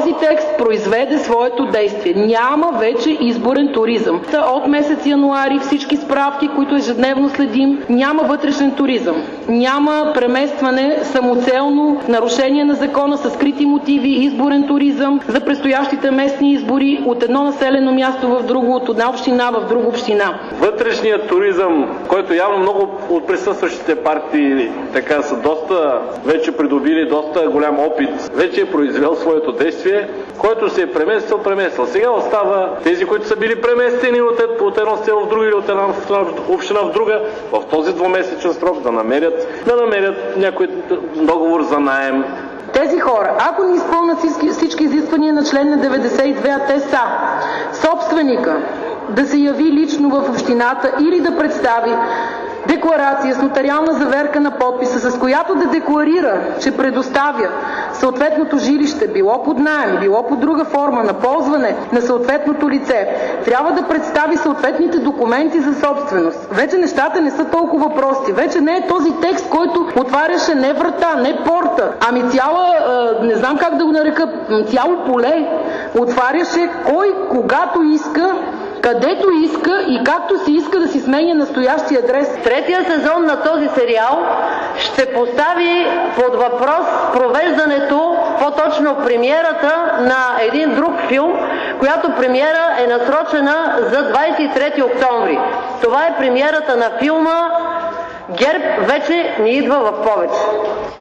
този текст произведе своето действие. Няма вече изборен туризъм. От месец януари всички справки, които ежедневно следим, няма вътрешен туризъм. Няма преместване самоцелно, нарушение на закона с скрити мотиви, изборен туризъм за предстоящите местни избори от едно населено място в друго, от една община в друга община. Вътрешният туризъм, който явно много от присъстващите партии така са вече придобили доста голям опит, вече е произвел своето действие, който се е преместил. Сега остава тези, които са били преместени от едно село в друго или от една община в друга, в този двумесечен срок да намерят някой договор за наем. Тези хора, ако не изпълнят всички изисквания на член на 92, а те са собственика да се яви лично в общината или да представи декларация с нотариална заверка на подписа, с която да декларира, че предоставя съответното жилище, било под наем, било под друга форма на ползване на съответното лице, трябва да представи съответните документи за собственост. Вече нещата не са толкова прости. Вече не е този текст, който отваряше не врата, не порта, ами не знам как да го нарека, цяло поле. Отваряше кой, когато иска, където иска и както си иска да си сменя настоящия адрес. Третия сезон на този сериал ще постави под въпрос провеждането, по-точно премиерата на един друг филм, която премиера е насрочена за 23 октомври. Това е премиерата на филма "ГЕРБ вече ни идва в повече".